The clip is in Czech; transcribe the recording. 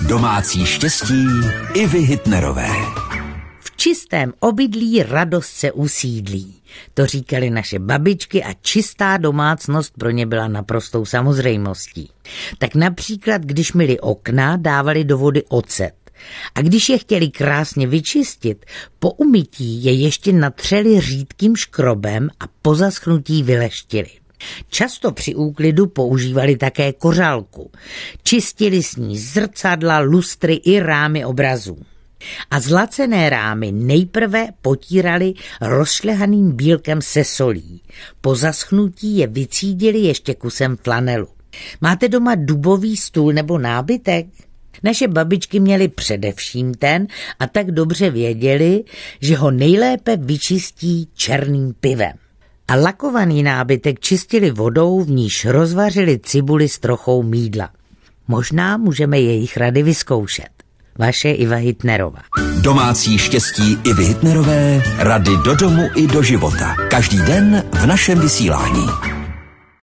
Domácí štěstí Ivy Hitnerové. V čistém obydlí radost se usídlí. To říkali naše babičky a čistá domácnost pro ně byla naprostou samozřejmostí. Tak například, když myli okna, dávali do vody ocet. A když je chtěli krásně vyčistit, po umytí je ještě natřeli řídkým škrobem a po zaschnutí vyleštili. Často při úklidu používali také kořalku. Čistili s ní zrcadla, lustry i rámy obrazů. A zlacené rámy nejprve potírali rozšlehaným bílkem se solí. Po zaschnutí je vycídili ještě kusem flanelu. Máte doma dubový stůl nebo nábytek? Naše babičky měly především ten a tak dobře věděli, že ho nejlépe vyčistí černým pivem. A lakovaný nábytek čistili vodou, v níž rozvařili cibuli s trochou mýdla. Možná můžeme jejich rady vyzkoušet. Vaše Iva Hitnerová. Domácí štěstí Ivy Hitnerové, rady do domu i do života. Každý den v našem vysílání.